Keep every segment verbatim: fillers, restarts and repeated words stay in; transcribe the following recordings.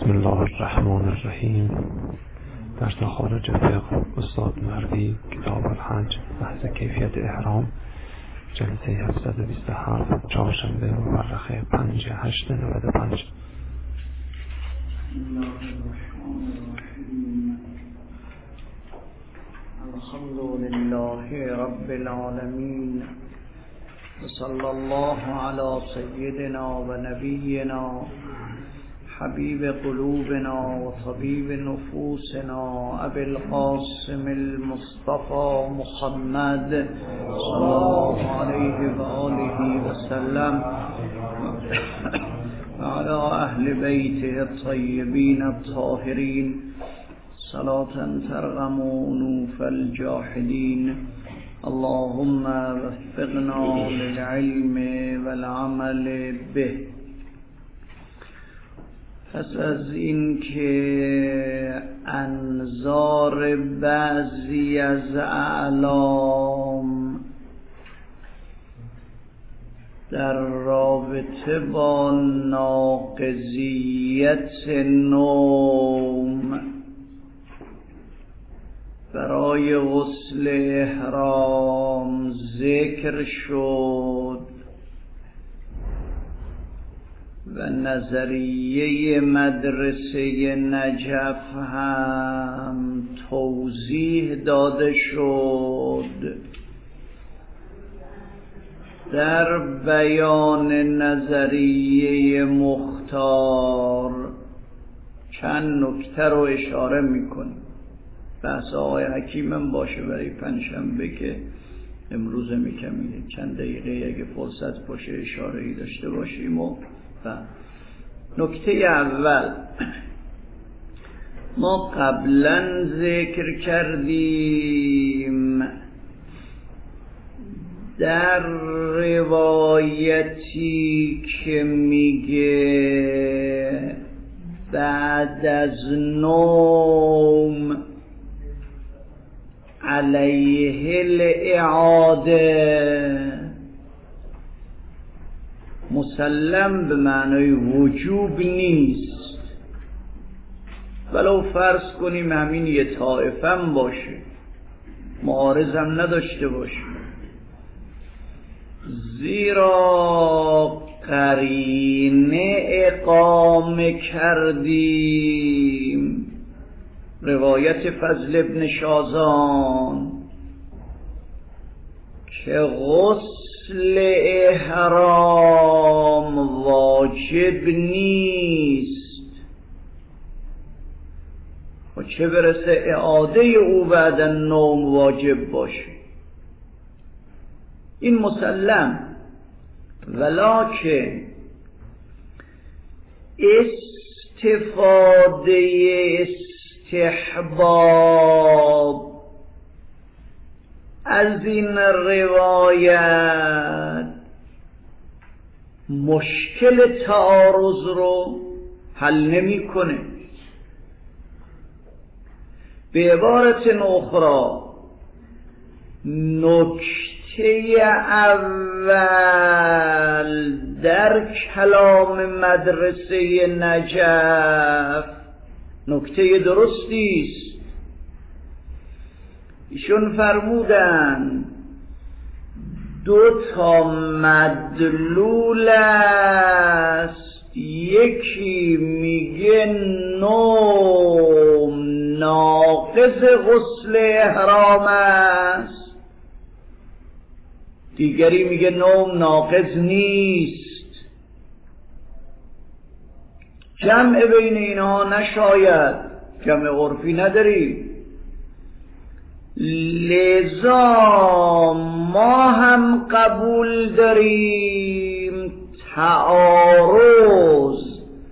بسم الله الرحمن الرحیم. در خارج فقه استاد مردی، کتاب الحج، بحث کیفیت احرام، جلسه هفتصد و بیست و هفت، چهارشنبه مورخه پنج هشت نود و پنج. الحمد لله رب العالمین و صلی الله علی سیدنا و نبینا حبیب قلوبنا و طبیب نفوسنا ابی القاسم المصطفى محمد صلی الله علیه و آله و سلم و علی اهل بیته الطیبین الطاهرین صلاة ترغم انوف الجاحدین. اللهم وفقنا للعلم والعمل به. پس از این که انظار بعضی از اعلام در رابطه با ناقضیت نوم برای غسل احرام ذکر شد و نظریه مدرسه نجف هم توضیح داده شد، در بیان نظریه مختار چند نکته رو اشاره میکنیم. بحث آقای حکیمم باشه برای پنجشنبه که امروز میکمینه، چند دقیقه اگه فرصت باشه اشاره ای داشته باشیم. و نکته اول، ما قبلا ذکر کردیم در روایتی که میگه بعد از نوم علیه الاعاده، مسلم به معنای وجوب نیست، ولو فرض کنیم همین یه طائفم باشه، معارضم نداشته باشه، زیرا قرینه اقامه کردیم روایت فضل ابن شازان که غسل احرام واجب نیست و چه برسه اعاده او بعد نوم واجب باشه. این مسلم، ولکن استفاده استحباب از این روایت مشکل تعارض رو حل نمی کنه. به عبارت اخرى، نکته اول در کلام مدرسه نجف نکته درستی است. ایشون فرمودن دو تا مدلول است، یکی میگه نوم ناقض غسل احرام است، دیگری میگه نوم ناقض نیست. جمع بین اینها نشاید، جمع عرفی نداری، لذا ما هم قبول داریم تعارض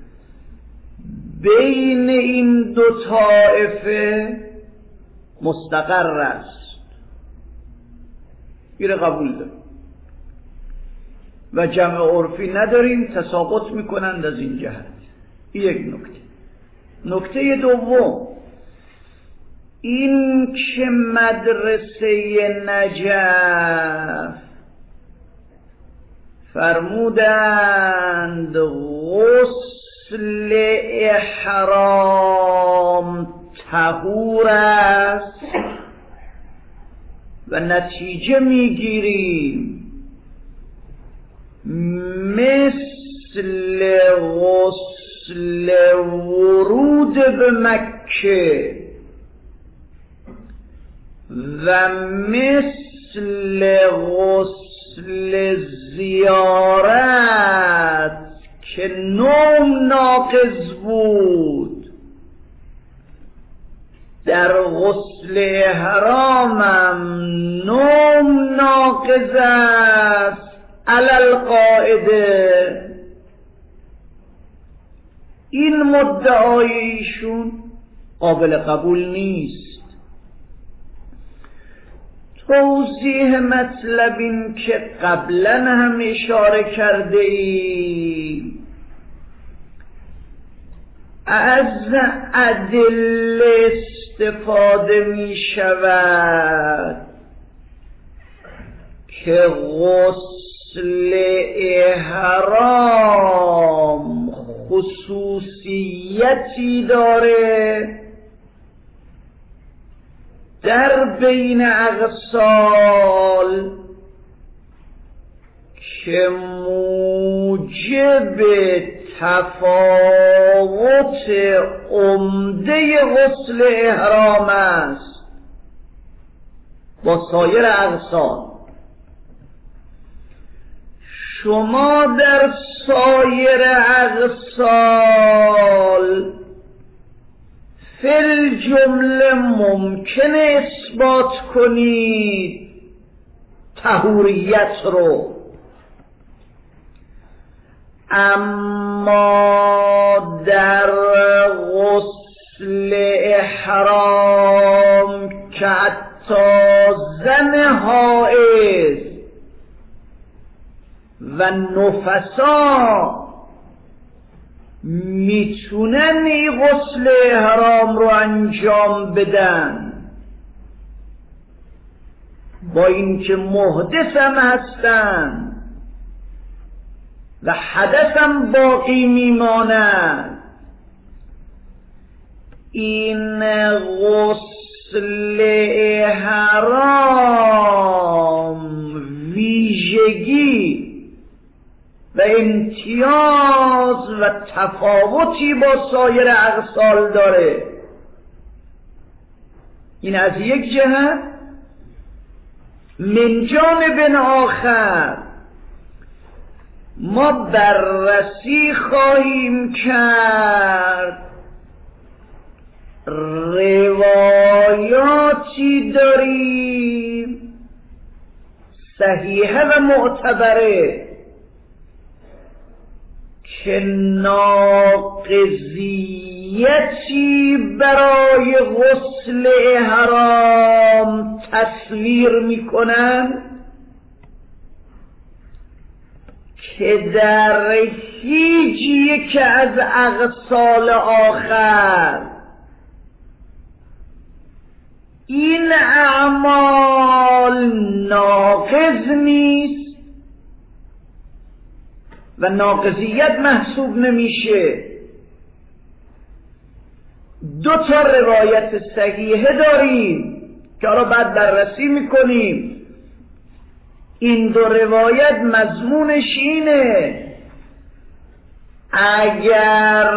بین این دو طائفه مستقر است، این قبول داریم و جمع عرفی نداریم، تساقط میکنند از این جهت. یک نکته. نکته دوم، این که مدرسه نجف فرمودند غسل احرام طهور است و نتیجه میگیریم مثل غسل ورود به مکه و مثل غسل زیارت که نوم ناقض بود در غسل احرامم نوم ناقض است علی القاعده. این مدعای ایشون قابل قبول نیست. توضیح مطلب این که قبلا هم اشاره کرده ای از ادله استفاده می شود که غسل احرام خصوصیتی داره در بین اغسال که موجب تفاوت عمده غسل احرام است با سایر اغسال. شما در سایر اغسال فل جمله ممکنه اثبات کنید طهوریت رو، اما در غسل احرام که حتی زن حائض و نفسا میتونن این غسل احرام رو انجام بدن با اینکه محدث هم هستن و حدث هم باقی میماند. این غسل احرام ویژگی و امتیاز و تفاوتی با سایر اغسال داره. این از یک جهت. من جانب آخر ما بررسی خواهیم کرد روایاتی داریم صحیحه و معتبره که ناقضیتی برای غسل احرام تصویر میکنن که در هیچ یک از اغسال آخر این اعمال ناقض نیست و ناقضیت محسوب نمیشه. دو تا روایت صحیحه داریم که حالا بعد بررسی میکنیم. این دو روایت مضمونش اینه اگر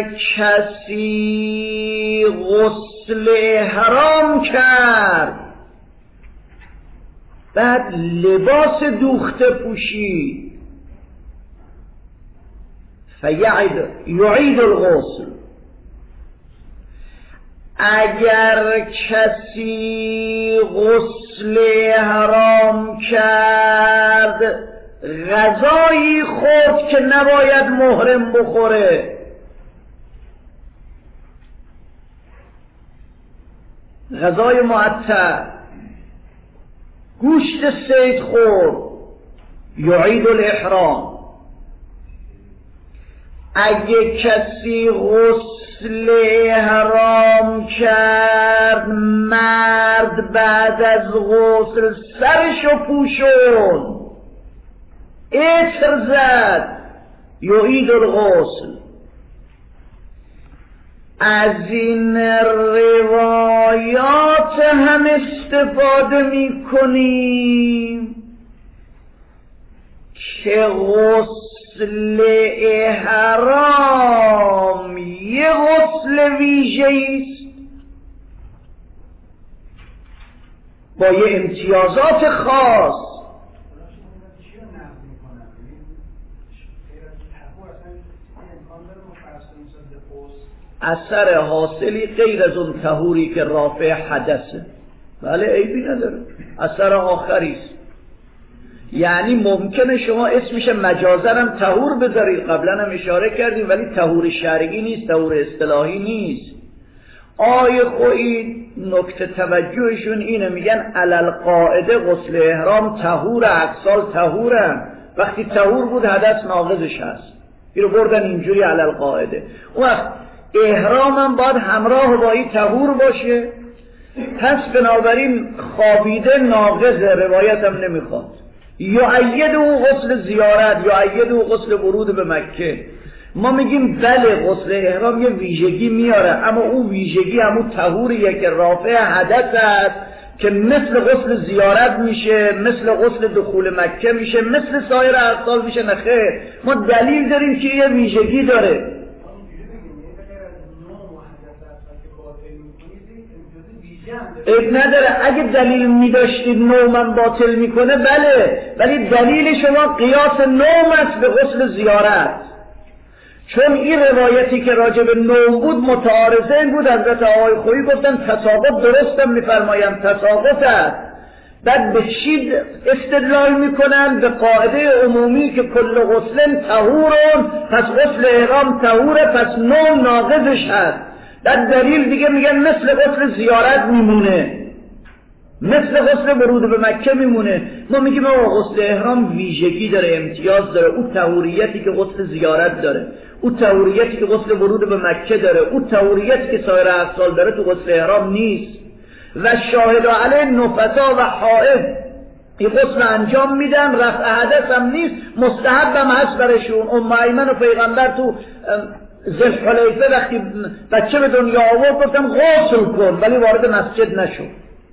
کسی غسل احرام کرد بعد لباس دوخته پوشید فیعید یعید الغسل، اگر کسی غسل احرام کرد غذایی خورد که نباید محرم بخوره، غذای معطر، گوشت صید خورد، یعید الاحرام. اگه کسی غسل احرام کرد مرد بعد از غسل سرشو پوشون عطر زد یعید الغسل. از این روایات هم استفاده می کنیم که غسل احرام یه غسل ویژه‌ای است با یه امتیازات خاص. اثر حاصلی غیر از اون طهوری که رافع حدثه، بله عیبی نداره، اثر آخری است. یعنی ممکنه شما اسمش مجازا هم طهور بذارید، قبلا هم اشاره کردیم، ولی طهور شرعی نیست، طهور اصطلاحی نیست. آیه خویی نکته توجهشون اینه، میگن علل قاعده غسل احرام طهور، اغسال طهورن، وقتی طهور بود حدث ناقضش هست، اینو بردن اینجوری علل قاعده. اون وقت احرام هم باید همراه با این طهور باشه، پس بنابراین خوابیده ناقضه، روایت هم نمیخواد. یا اید او غسل زیارت، یا اید او غسل ورود به مکه. ما میگیم بله غسل احرام یه ویژگی میاره، اما اون ویژگی همون طهوریه که رافع حدث است، که مثل غسل زیارت میشه، مثل غسل دخول مکه میشه، مثل سایر اغسال میشه. نخیر، ما دلیل داریم که یه ویژگی داره. اب نداره، اگه دلیل میداشتید نومم باطل میکنه بله، ولی دلیل شما قیاس نوم است به غسل زیارت، چون این روایتی که راجع به نوم بود متعارضه این بود. حضرت آقای خویی گفتن تساقط درستم میفرمایم، تساقط است. بعد به چی استدلال میکنن؟ به قاعده عمومی که کل غسل طهورون، پس غسل احرام طهوره، پس نوم ناقضش هست. در دلیل دیگه میگن مثل غسل زیارت میمونه، مثل غسل ورود به مکه میمونه. ما میگیم آقا غسل احرام ویژگی داره، امتیاز داره، او طهوریتی که غسل زیارت داره، او طهوریتی که غسل ورود به مکه داره، او طهوریتی که سایر اغسال داره تو غسل احرام نیست. و شاهد علیه نفسا و حائض این غسل انجام میدن، رفع حدث هم نیست، مستحب هم هست برشون. ام ایمن و پیغمبر تو ذوالحلیفه وقتی بچه به دنیا آورد گفتم غسل کن، ولی وارد مسجد نشد.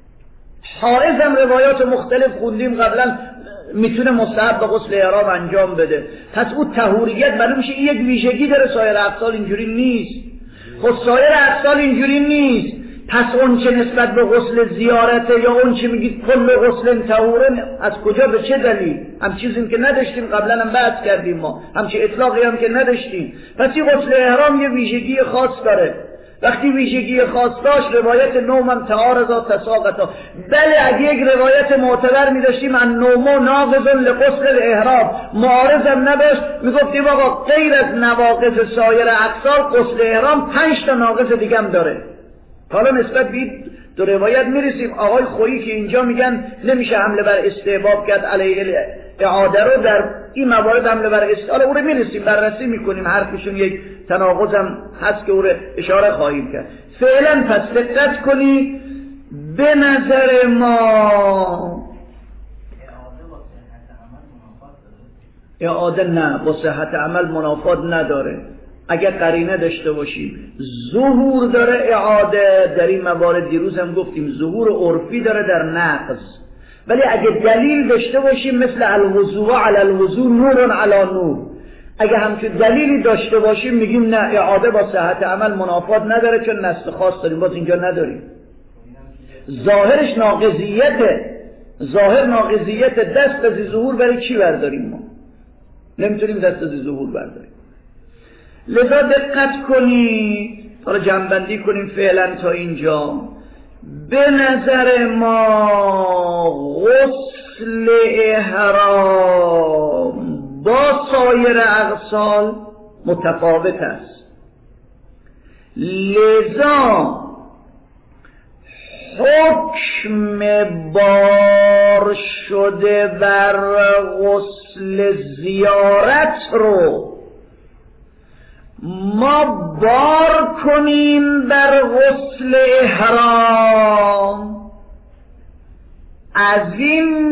حائض هم روایات مختلف خوندیم قبلا میتونه مستحب به غسل احرام انجام بده. پس او طهوریت معلوم میشه یک ویژگی داره، سایر اغسال اینجوری نیست. خب سایر اغسال اینجوری نیست، پس اون چه نسبت به غسل زیارته یا اون چه میگید کل غسل طهوره، از کجا به چه دلیل؟ هم چیزیم که نداشتیم، قبلا هم بحث کردیم، ما همچه اطلاقی هم که نداشتیم. پس این غسل احرام یه ویژگی خاص داره. وقتی ویژگی خاص داشت روایت نوم هم تعارضا تساقطا. بله اگه یک روایت معتبر می‌داشتیم ان نومو ناقض لغسل الاحرام، معارض هم نداشت، میگفتیم آقا غیر از نواقض سایر اغسال غسل احرام پنج تا ناقض دیگه هم داره. حالا نسبت به دو روایت میرسیم. آقای خویی که اینجا میگن نمیشه حمله بر استحباب کرد علیه اعاده رو، در این موارد حمله بر استحباب، حالا او رو میرسیم بررسی میکنیم، حرفشون یک تناقض هم هست که او رو اشاره خواهیم کرد. فعلا پس دقت کنی، به نظر ما اعاده نه با صحت عمل منافات نداره. اگر قرینه داشته باشیم ظهور داره اعاده، در این موارد دیروز هم گفتیم ظهور عرفی داره در نقض، ولی اگه دلیل داشته باشیم مثل الوضوء علی الوضوء نور علی نور، اگه همچون دلیلی داشته باشیم میگیم نه اعاده با صحت عمل منافات نداره، چون نص خاص داریم، باز اینجا نداریم. ظاهرش ناقضیته، ظاهر ناقضیت، دست از ظهور برای چی برداریم؟ ما نمیتونیم دست از ظهور برداریم. لذا دقت کنید، حالا جمع‌بندی کنیم فعلا تا اینجا. به نظر ما غسل احرام با سایر اغسال متفاوت است، لذا حکم بار شده بر غسل زیارت رو ما بار کنیم بر غسل احرام، از این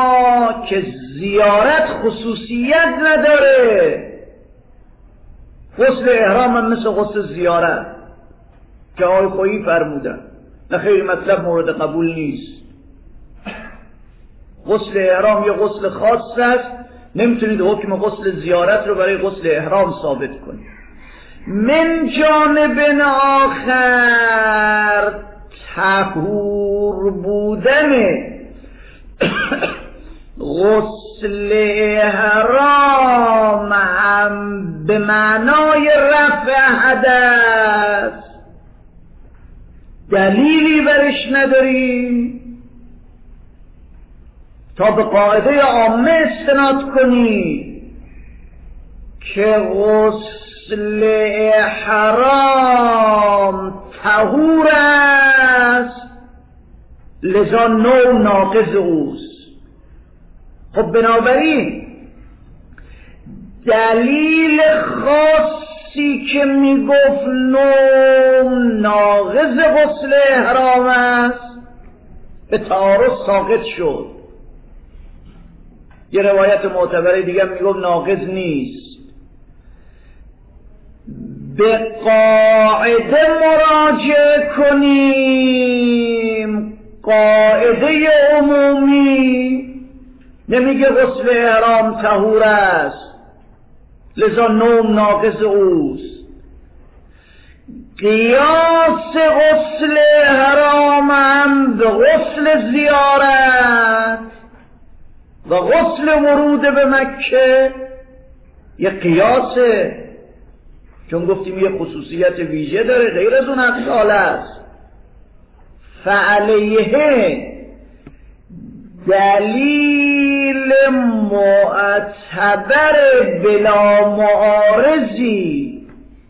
نگاه که زیارت خصوصیت نداره، غسل احرام هم مثل غسل زیارت که آقای خویی فرمودن، نه خیلی مطلب مورد قبول نیست. غسل احرام یه غسل خاص است، نمیتونید حکم غسل زیارت رو برای غسل احرام ثابت کنید. من جانب آخر طهور بودن غسل احرام هم به معنای رفع حدث دلیلی برش نداریم تا به قاعده عامه استناد کنی که غسل احرام طهور است لذا نوع ناقض اوست. خب بنابراین دلیل خاصی که میگفت نوع ناقض غسل احرام است به تعارض ساقط شد. یه روایت معتبره دیگه میگفت ناقض نیست. به قاعده مراجعه کنیم، قاعده عمومی نمیگه غسل احرام طهور است لذا نوع ناقض اوست. قیاس غسل احرام هم به غسل زیارت و غسل ورود به مکه یه قیاسه، چون گفتیم یه خصوصیت ویژه داره غیر از اون افعال است. فعلیه دلیل معتبر بلا معارضی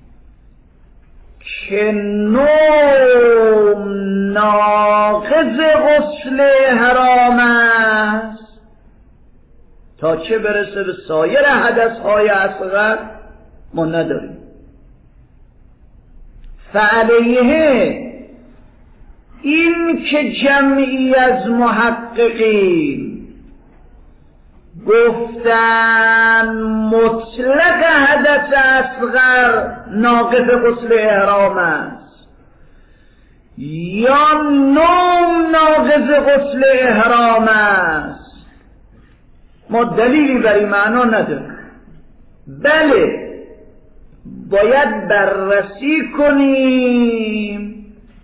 که نوع ناقض غسل احرام است تا چه برسه به سایر حدثهای اصغر ما نداریم. فعلیه این که جمعی از محققین گفتن مطلق حدث اصغر ناقض غسل احرام است یا نوع ناقض غسل احرام است ما دلیلی بر این معنا نداریم. بله باید بررسی کنیم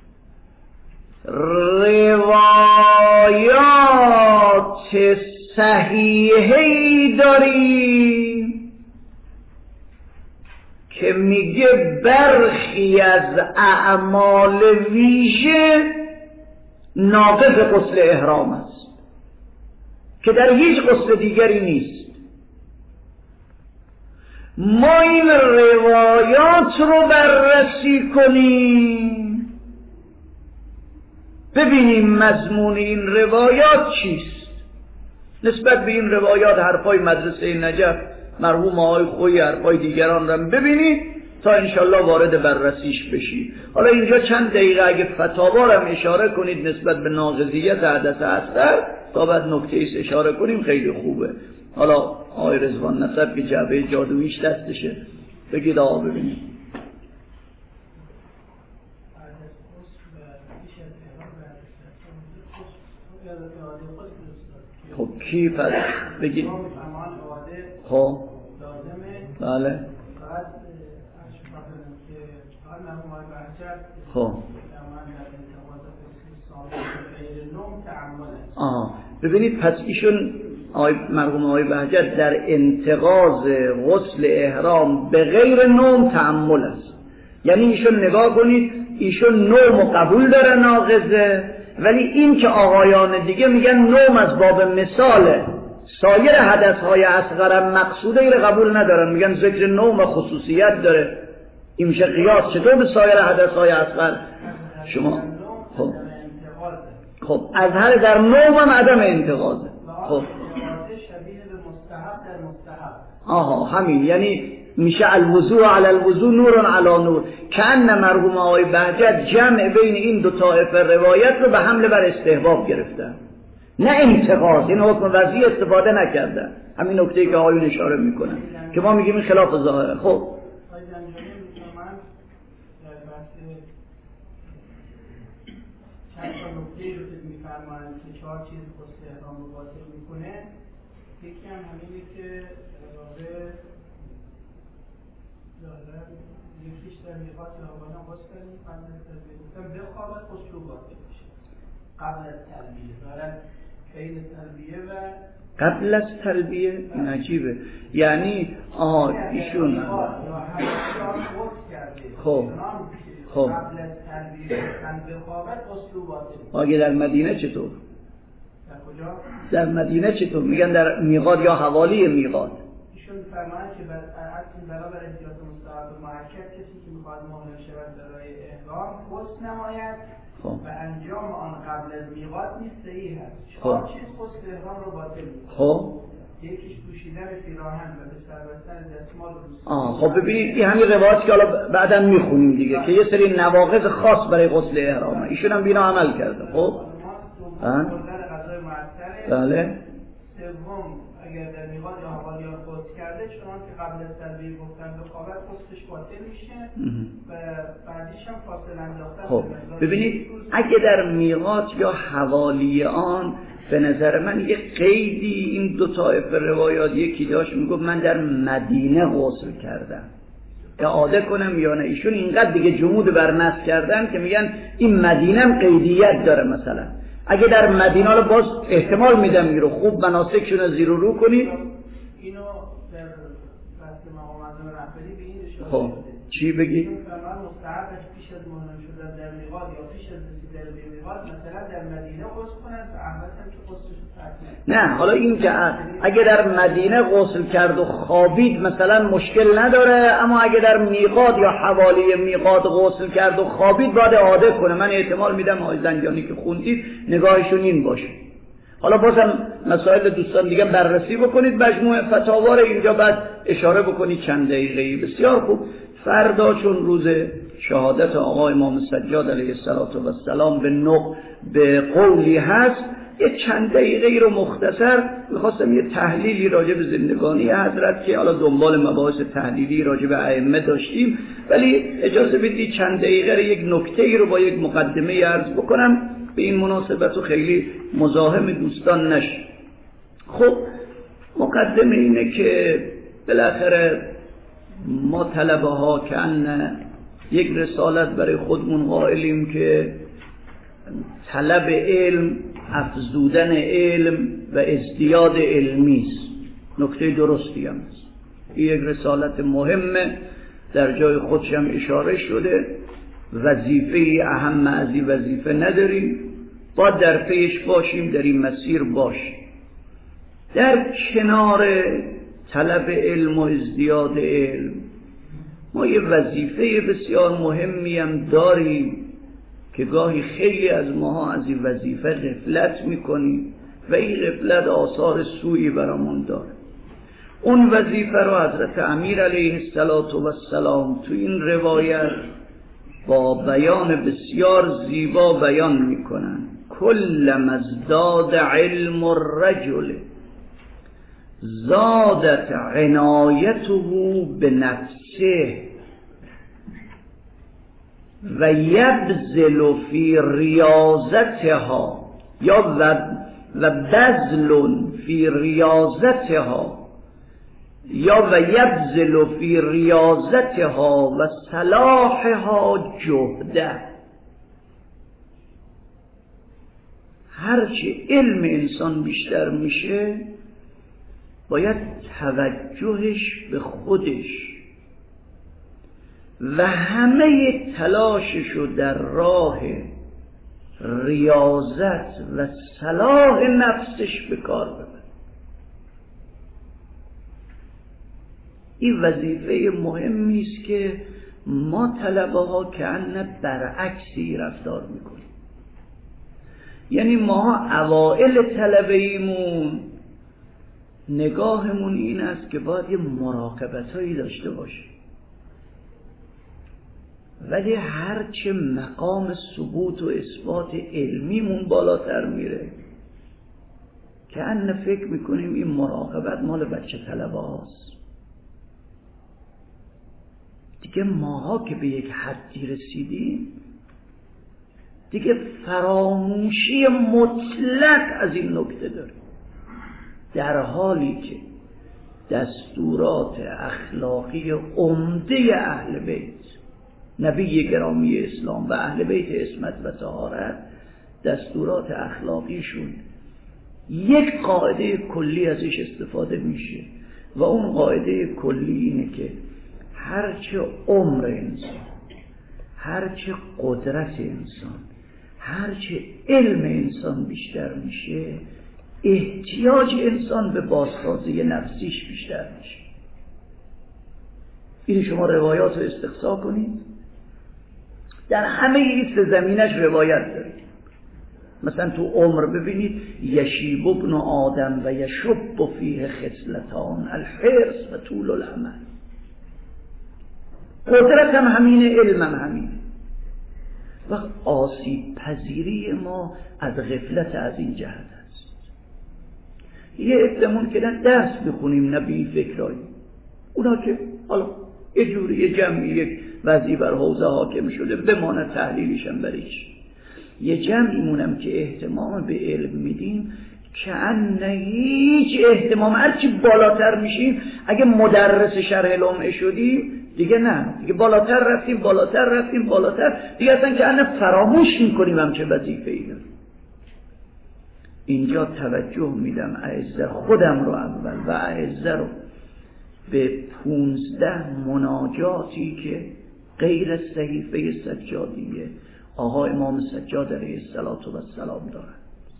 روایات صحیحی داریم که میگه برخی از اعمال ویژه ناقض غسل احرام است که در هیچ غسل دیگری نیست. ما این روایات رو بررسی کنیم ببینیم مضمون این روایات چیست. نسبت به این روایات حرفای مدرسه نجف مرحوم آقای خویی حرفای دیگران رو ببینید تا انشالله وارد بررسیش بشی. حالا اینجا چند دقیقه اگه فتاوا رو اشاره کنید نسبت به ناقضیت حدث اصغر تا بعد نکته ایست اشاره کنیم خیلی خوبه. حالا آقای رضوان نصب که جعبه جادویش دستشه بگید آقا ببینید. خب کی پس بگید. خب بله خب آها ببینید پس ایشون آقای مرحوم آقای بهجت در انتقاض غسل احرام به غیر نوم تعمل است. یعنی ایشون نگاه کنید ایشون نوم قبول داره ناقضه، ولی این که آقایان دیگه میگن نوم از باب مثاله سایر حدثهای اصغر مقصوده ای قبول ندارن، میگن ذکر نوم خصوصیت داره این میشه قیاس چطور به سایر حدثهای اصغر شما خب خب از هر در نوم هم عدم انتقاضه. خب آها همین یعنی میشه الوضوء علی الوضوء نور علی نور. کأن مرحوم آقای بهجت جمع بین این دو طایفه روایت رو به حمله بر استحباب گرفتن نه انتقاض. این حکم وضعی استفاده نکردن. همین نکته که آقایون اشاره میکنن که ما میگیم این خلاف ظاهره. خب نکته‌ای رو که می‌فرمایند که چهار چیز غسل احرام رو باطل می‌کنه، یکی هم همینه که واقع داره یکیش در میقات آبادان غسل کنیم قبل از تلبیه گفتم بخوابد غسل رو باطل میشه قبل از تلبیه دارن بین تلبیه و قبل از تلبیه. این عجیبه، یعنی آها ایشون خب خب قبل از تلبیه بخوابد غسل رو باطل. آگه در مدینه چطور؟ در کجا؟ در مدینه چطور؟ میگن در میقات یا حوالی میقات. ایشون فرمایند که برابر احتیاط مستحب مرکب کسی که میخواد مؤمن شود برای احرام غسل نماید خب. و انجام آن قبل از میقات نیز صحیح است. چهار چیز غسل احرام رو باطل می‌کنه. خب یکیش پوشیدن پیراهن و به سر بستن دستمال رو. آه خب ببینید این همین روایت که حالا بعداً میخونیم دیگه که یه سری نواقض خاص برای غسل احرامه، ایشون هم بینا عمل کرده. خب غذای معطره. بله. سوم اگر در میقات یا حوالیان غسل کرده چون که قبل از تلبیه گفتن به خوابت غسلش باطل میشه و بعدیش هم فاصله انداختن. خب ببینید اگه در میقات یا حوالیان به نظر من یه قیدی این دو طایفه روایات یکی داشت میگفت من در مدینه غسل کردم، اعاده کنم یا نه. ایشون اینقدر دیگه جمود بر نص کردن که میگن این مدینه هم قیدیت داره. مثلا اگه در مدینه رو باز احتمال میدم میرو خوب مناسکشون رو زیر و رو کنید. اینو در بحث مقام اعظم رهبری به این اشاره خب چی بگی؟ فرمان مستحبش پیش از مهمن شدن در میقات یا پیش از رسیدن به میقات مثلا در مدینه غسل کنن و احمد هم که غسلش فرض نه حالا این که اگه در مدینه غسل کرد و خوابید مثلا مشکل نداره، اما اگه در میقات یا حوالی میقات غسل کرد و خوابید باید اعاده کنه. من احتمال میدم آقای زنجانی که خوندید نگاهشون این باشه. حالا بازم مسائل دوستان دیگه بررسی بکنید، مجموعه فتاوا رو اینجا بعد اشاره بکنید چند دقیقه‌ای. بسیار خوب. فردا چون روز شهادت آقا امام سجاد علیه السلام به نق به قولی هست، یه چند دقیقه‌ای رو مختصر می‌خواستم یه تحلیلی راجع به زندگانی حضرت که حالا دنبال مباحث تحلیلی راجع به ائمه داشتیم، ولی اجازه بدید چند دقیقه رو یک نکته‌ای رو با یک مقدمه عرض بکنم به این مناسبت و خیلی مزاحم دوستان نشه. خب مقدمه اینه که بالاخره ما طلبه ها که ان یک رسالت برای خودمون قائلیم که طلب علم افزودن علم و ازدیاد علمی است. نکته درستی هم است. این یک رسالت مهمه، در جای خودش هم اشاره شده. وظیفه اهم از این وظیفه نداریم، باید در پیش باشیم، در این مسیر باشیم. در کنار طلب علم و ازدیاد علم ما یه وظیفه بسیار مهمی هم داریم که گاهی خیلی از ماها از این وظیفه غفلت میکنیم و این غفلت آثار سوئی برامون داره. اون وظیفه رو حضرت امیر علیه السلام تو این روایت با بیان بسیار زیبا بیان میکنن. کلما ازداد علم الرجل زادت عنایته به نفسه و یبذل فی ریاضتها یا و بذل فی ریاضتها یا و یبذل فی ریاضتها و صلاحها جهده. هرچه علم انسان بیشتر میشه باید توجهش به خودش و همه تلاششو در راه ریاضت و صلاح نفسش به کار ببره. این وظیفه مهمی است که ما طلبه ها که ان برعکسی رفتار میکنیم. یعنی ما اوائل طلبه ایمون نگاهمون این است که باید یه مراقبت هایی داشته باشیم، ولی هرچه مقام ثبوت و اثبات علمیمون بالاتر میره که ان فکر میکنیم این مراقبت مال بچه طلبه هاست. دیگه ماها که به یک حدی رسیدیم دیگه فراموشی مطلق از این نکته داره، در حالی که دستورات اخلاقی عمده اهل بیت، نبی گرامی اسلام و اهل بیت عصمت و طهارت، دستورات اخلاقیشون یک قاعده کلی ازش استفاده میشه و اون قاعده کلی اینه که هرچه عمر انسان، هرچه قدرت انسان، هرچه علم انسان بیشتر میشه، احتیاج انسان به بازسازی نفسیش بیشتر میشه. این شما روایات رو استقصا کنید، در همه این سه زمینش روایت دارید. مثلا تو عمر ببینید یشیب ابن آدم و یشب فیه خصلتان الحرص و طول الامل. قدرت هم همینه، علم هم همینه. و آسیب پذیری ما از غفلت از این جهت است. یه عده‌مون که درس بخونیم نبی فکرایی، اونا که حالا یه جوری یه جمعی یک وضعی بر حوزه حاکم شده بمانه تحلیلشم بریش، یه جمعیمونم که اهتمام به علم میدیم که ان هیچ اهتمام، هرچی بالاتر میشیم، اگه مدرس شرح لمعه شدیم دیگه نه، دیگه بالاتر رفتیم بالاتر رفتیم بالاتر دیگه اصلا که ان فراموش میکنیم هم چه وظیفه‌ای داریم. اینجا توجه میدم اعزه خودم رو اول و اعزه رو به پونزده مناجاتی که غیر صحیفه سجادیه آقا امام سجاد علیه السلام دارن.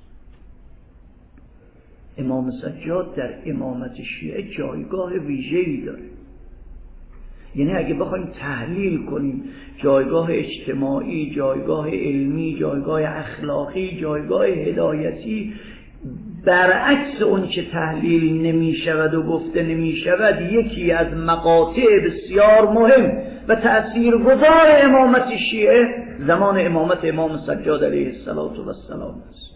امام سجاد در امامت شیعه جایگاه ویژه‌ای داره. یعنی اگه بخوایم تحلیل کنیم جایگاه اجتماعی، جایگاه علمی، جایگاه اخلاقی، جایگاه هدایتی، برعکس اون چه تحلیل نمی شود و گفته نمی شود، یکی از مقاطع بسیار مهم و تأثیرگذار امامت شیعه زمان امامت امام سجاد علیه السلام است.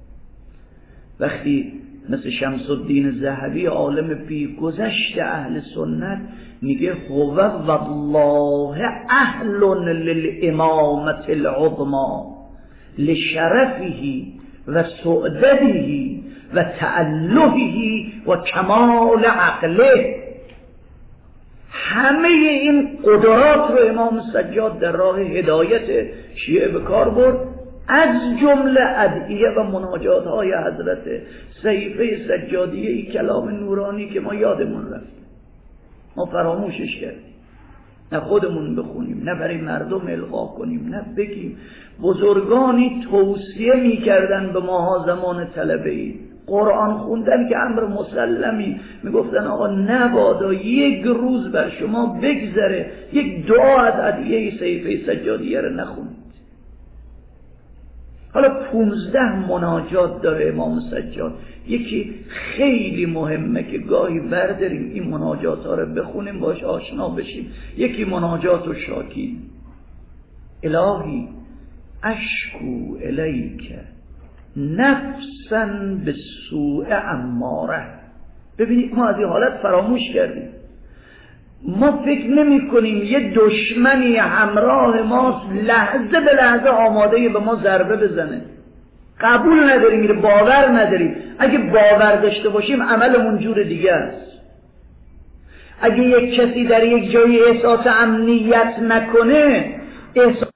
وقتی مثل شمس الدین ذهبی عالم پیرگذشت اهل سنت میگه هو والله اهل للامامت العظمى لشرفه و سعدده و تألهه و کمال عقله. همه این قدرات رو امام سجاد در راه هدایت شیعه به کار برد، از جمله ادعیه و مناجات های حضرت صحیفه سجادیه، ای کلام نورانی که ما یادمون رفت، ما فراموشش کردیم، نه خودمون بخونیم، نه برای مردم القا کنیم، نه بگیم. بزرگانی توصیه میکردن به ماها زمان طلبه‌ای قرآن خوندن که امر مسلمی، میگفتن آقا نبادا یک روز بر شما بگذره یک دعا از ادعیه صحیفه سجادیه رو نخونید. حالا پونزده مناجات داره امام سجاد. یکی خیلی مهمه که گاهی برداریم این مناجات ها رو بخونیم، باش آشنا بشیم. یکی مناجات و شاکی. الهی اشکو الیک نفسا به سوء اماره. ببینید ما از این حالت فراموش کردیم. ما فکر نمی کنیم یه دشمنی همراه ماست لحظه به لحظه آماده به ما ضربه بزنه. قبول نداریم، باور نداریم. اگه باور داشته باشیم عملمون جور دیگه است. اگه یک کسی در یک جایی احساس امنیت نکنه، احساس